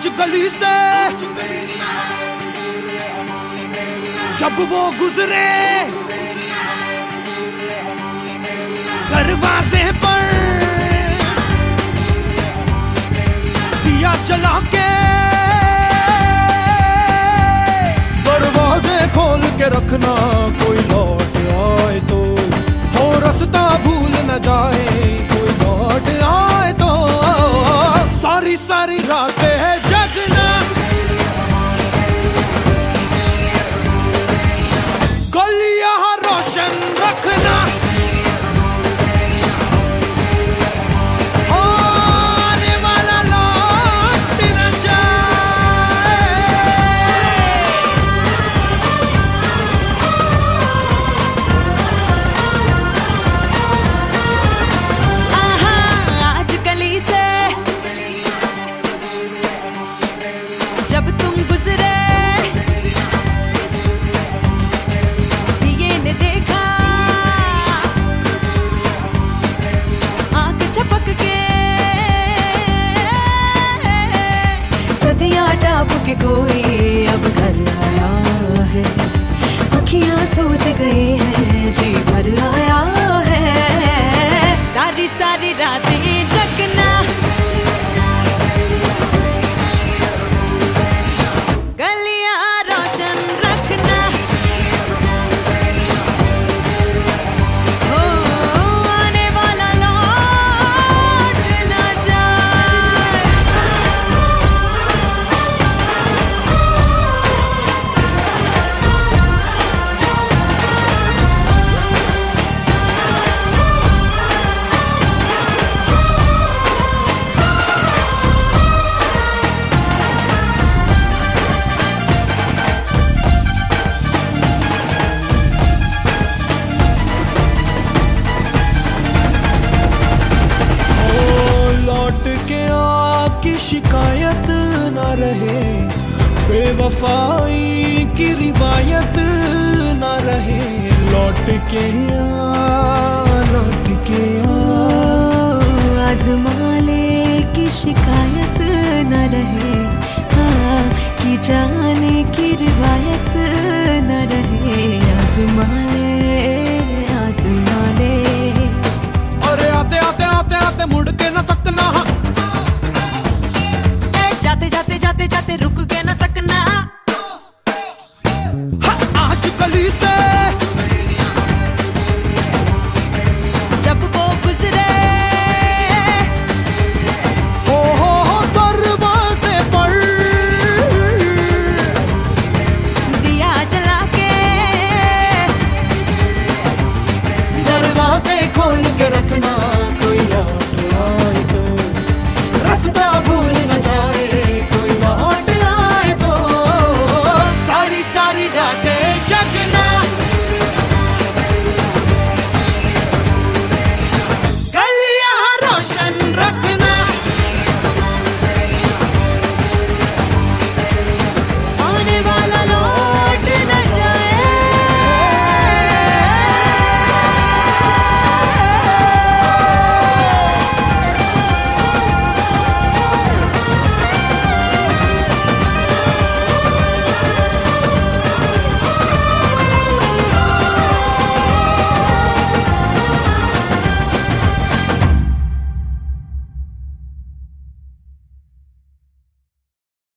आज गली से जब वो गुजरे दरवाजे पर दिया जला के दरवाजे खोल के रखना, कोई लौट आए तो हो रास्ता भूल न जाए, कोई लौट आए तो सारी सारी रातें है जगना, गलियां रोशन रखना, आने वाला लौट न जाए। आज गली से जब तुम गुजरे दिए ने देखा, आंख झपक के सदियां टाप के कोई अब घर आया है, अखियां सोच गई हैं जी भर आया है, सारी सारी रातें जगना, गलियां रोशन रखना, हो आने वाला लौट न जाए। की शिकायत न रहे, बेवफाई की रिवायत न रहे, लौट के आज़मा ले की शिकायत न रहे, हाँ कि जाने की रिवायत न रहे, आज़मा ले